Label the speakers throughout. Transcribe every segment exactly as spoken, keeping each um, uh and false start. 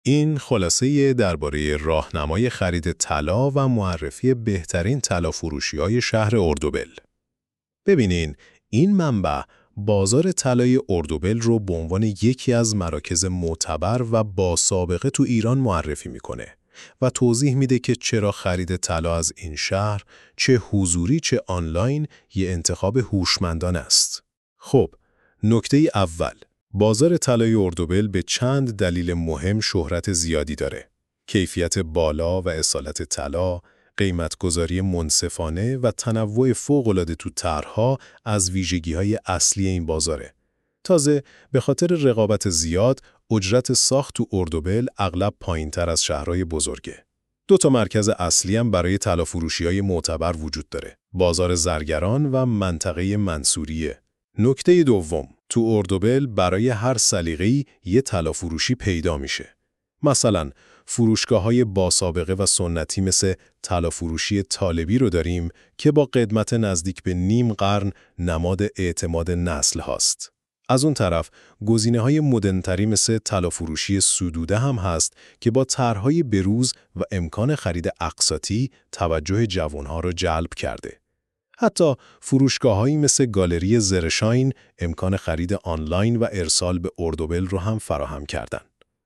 Speaker 1: این خلاصه درباره راهنمای خرید طلا و معرفی بهترین طلافروشی‌های شهر اردوبل. ببینین، این منبع بازار طلای اردوبل رو به عنوان یکی از مراکز معتبر و با سابقه تو ایران معرفی میکنه و توضیح میده که چرا خرید طلا از این شهر، چه حضوری چه آنلاین، یه انتخاب هوشمندانه است. خب، نکته اول، بازار طلای اردوبل به چند دلیل مهم شهرت زیادی داره. کیفیت بالا و اصالت طلا، قیمتگذاری منصفانه و تنوع فوق‌العاده تو طرح‌ها از ویژگی‌های اصلی این بازاره. تازه به خاطر رقابت زیاد، اجرت ساخت تو اردوبل اغلب پایین‌تر از شهرهای بزرگه. دو تا مرکز اصلی هم برای طلافروشی‌های معتبر وجود داره: بازار زرگران و منطقه منصوریه. نکته دوم، تو اردوبل برای هر سلیقه‌ای یه طلافروشی پیدا میشه. مثلا فروشگاه‌های با سابقه و سنتی مثل طلافروشی طالبی رو داریم که با قدمت نزدیک به نیم قرن نماد اعتماد نسل هاست. از اون طرف گزینه‌های مدرن‌تری مثل طلافروشی سدوده هم هست که با طرح‌های بروز و امکان خرید اقساطی توجه جوان‌ها رو جلب کرده. حتی فروشگاه‌هایی مثل گالری زرشاین امکان خرید آنلاین و ارسال به اردوبل رو هم فراهم کردن.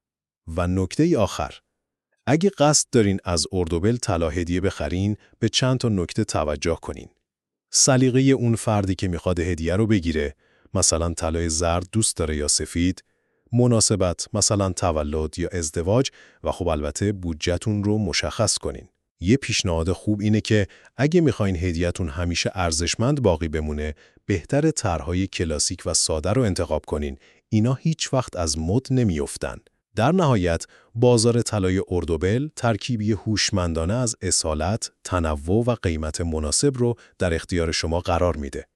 Speaker 1: و نکته آخر، اگه قصد دارین از اردوبل طلا هدیه بخرین، به چند تا نکته توجه کنین. سلیقه اون فردی که میخواد هدیه رو بگیره، مثلا طلای زرد دوست داره یا سفید، مناسبت مثلا تولد یا ازدواج، و خب البته بودجه‌تون رو مشخص کنین. یه پیشنهاد خوب اینه که اگه میخواین هدیه‌تون همیشه ارزشمند باقی بمونه، بهتره طرح‌های کلاسیک و ساده رو انتخاب کنین. اینا هیچ وقت از مد نمیافتن. در نهایت، بازار طلای اردوبل ترکیبی هوشمندانه از اصالت، تنوع و قیمت مناسب رو در اختیار شما قرار میده.